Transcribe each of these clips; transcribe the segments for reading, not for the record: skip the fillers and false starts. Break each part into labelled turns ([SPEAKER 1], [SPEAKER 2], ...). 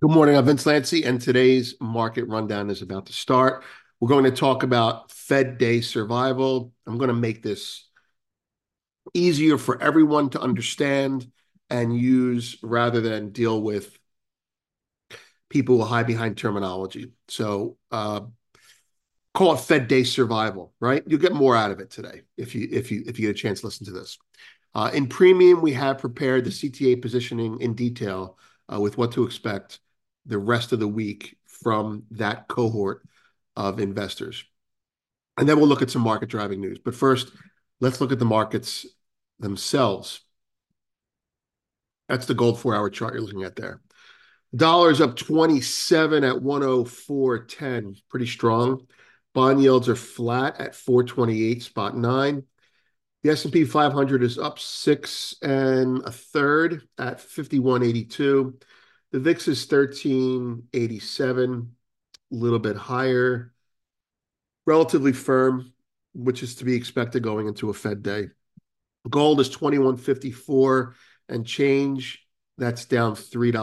[SPEAKER 1] Good morning. I'm Vince Lancy, and today's market rundown is about to start. We're going to talk about Fed Day survival. I'm going to make this easier for everyone to understand and use rather than deal with people who hide behind terminology. Call it Fed Day survival, right? You'll get more out of it today if you get a chance to listen to this. In premium, we have prepared the CTA positioning in detail with what to expect the rest of the week from that cohort of investors. And then we'll look at some market driving news. But first, let's look at the markets themselves. That's the gold 4-hour chart you're looking at there. Dollar's up 27 at 104.10, pretty strong. Bond yields are flat at 428 spot 9. The S&P 500 is up 6 1/3 at 51.82. The VIX is 13.87, a little bit higher, relatively firm, which is to be expected going into a Fed day. Gold is 21.54 and change. That's down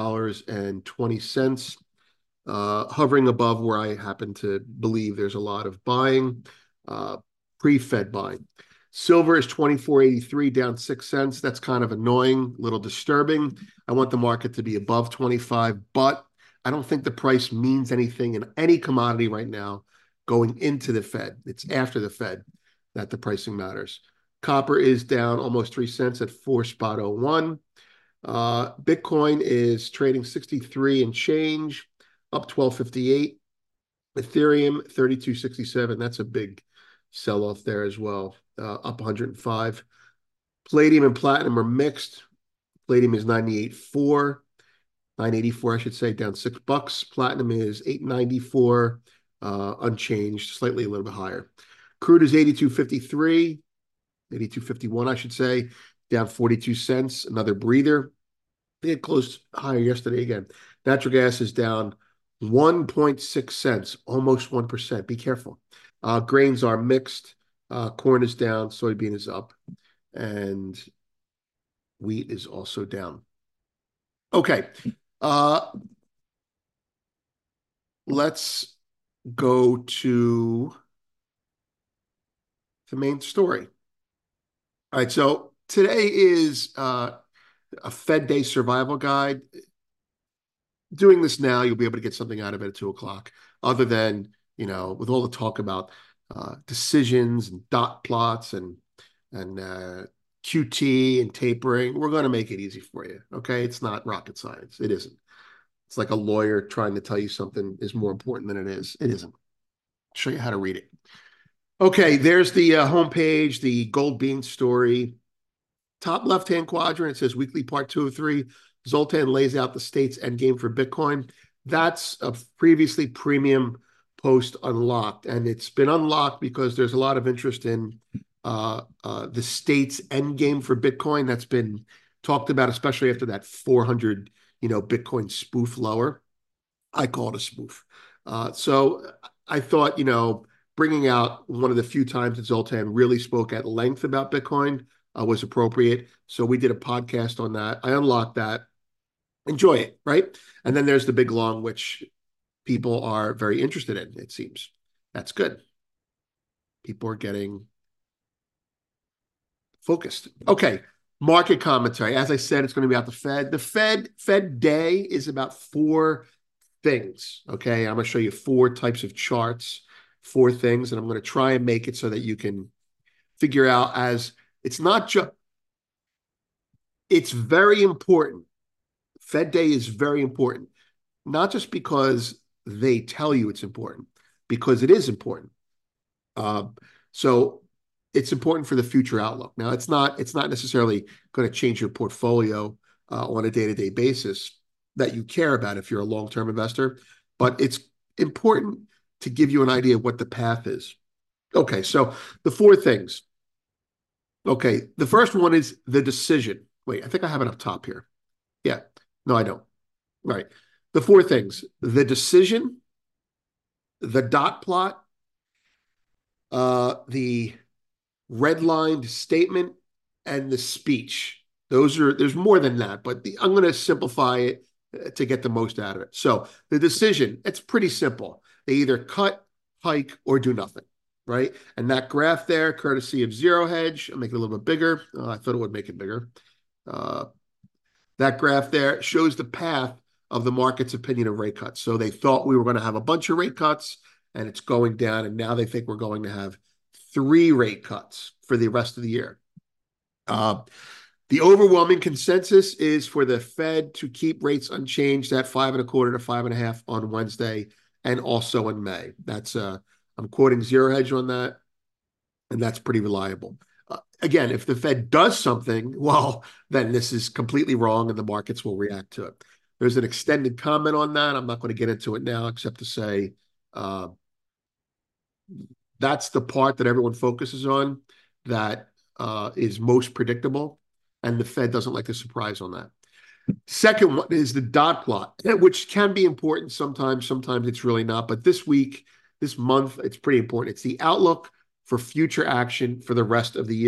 [SPEAKER 1] $3.20, hovering above where I happen to believe there's a lot of buying, pre-Fed buying. Silver is 24.83, down 6 cents. That's kind of annoying, a little disturbing. I want the market to be above 25, but I don't think the price means anything in any commodity right now going into the Fed. It's after the Fed that the pricing matters. Copper is down almost 3 cents at 4.01. Bitcoin is trading 63 and change, up 12.58. Ethereum 32.67. That's a big sell-off there as well, up 105. Palladium and platinum are mixed. Palladium is 98.4, 984, I should say, down $6. Platinum is 894, unchanged, slightly a little bit higher. Crude is 82.53, 82.51, I should say, down 42 cents, another breather. They had closed higher yesterday again. Natural gas is down 1.6 cents, almost 1%. Be careful. Grains are mixed. Corn is down, soybean is up, and wheat is also down. Okay. Let's go to the main story. All right, so today is a Fed Day survival guide. Doing this now, you'll be able to get something out of it at 2 o'clock, other than, with all the talk about decisions and dot plots and QT and tapering. We're going to make it easy for you. Okay. It's not rocket science. It isn't. It's like a lawyer trying to tell you something is more important than it is. It isn't. I'll show you how to read it. Okay. There's the homepage, the gold bean story. Top left-hand quadrant, it says weekly part 203. Zoltan lays out the state's endgame for Bitcoin. That's a previously premium post unlocked, and it's been unlocked because there's a lot of interest in the state's endgame for Bitcoin. That's been talked about, especially after that 400, Bitcoin spoof lower. I call it a spoof. So I thought, bringing out one of the few times that Zoltan really spoke at length about Bitcoin was appropriate. So we did a podcast on that. I unlocked that. Enjoy it, right? And then there's the big long, which people are very interested in, it seems. That's good. People are getting focused. Okay. Market commentary. As I said, it's going to be about the Fed. The Fed Day is about four things. Okay. I'm going to show you four types of charts, four things, and I'm going to try and make it so that you can figure out as it's not just, it's very important. Fed Day is very important, not just because they tell you it's important, because it is important. So it's important for the future outlook. Now, it's not necessarily going to change your portfolio on a day-to-day basis that you care about if you're a long-term investor, but it's important to give you an idea of what the path is. Okay, so the four things. Okay, the first one is the decision. Wait, I think I have it up top here. Yeah, no, I don't. Right. The four things: the decision, the dot plot, the redlined statement, and the speech. There's more than that, but I'm going to simplify it to get the most out of it. So the decision, it's pretty simple. They either cut, hike, or do nothing, right? And that graph there, courtesy of Zero Hedge, I'll make it a little bit bigger. I thought it would make it bigger. Uh, that graph there shows the path of the market's opinion of rate cuts. So they thought we were going to have a bunch of rate cuts, and it's going down, and now they think we're going to have 3 rate cuts for the rest of the year. The overwhelming consensus is for the Fed to keep rates unchanged at 5.25 to 5.5 on Wednesday and also in May. That's I'm quoting Zero Hedge on that, and that's pretty reliable. Again, if the Fed does something, well, then this is completely wrong and the markets will react to it. There's an extended comment on that. I'm not going to get into it now, except to say that's the part that everyone focuses on that is most predictable, and the Fed doesn't like a surprise on that. Second one is the dot plot, which can be important sometimes. Sometimes it's really not. But this week, this month, it's pretty important. It's the outlook for future action for the rest of the year.